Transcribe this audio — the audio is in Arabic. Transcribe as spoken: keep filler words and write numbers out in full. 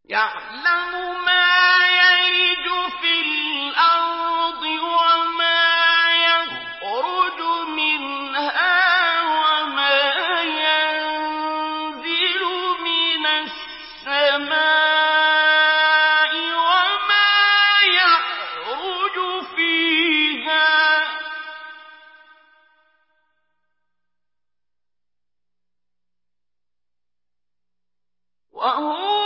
يَعْلَمُ مَا يَلِجُ فِي الْأَرْضِ وَمَا يَخْرُجُ مِنْهَا وَمَا يَنزِلُ مِنَ السَّمَاءِ وَمَا يَعْرُجُ فِيهَا ۚ وَهُوَ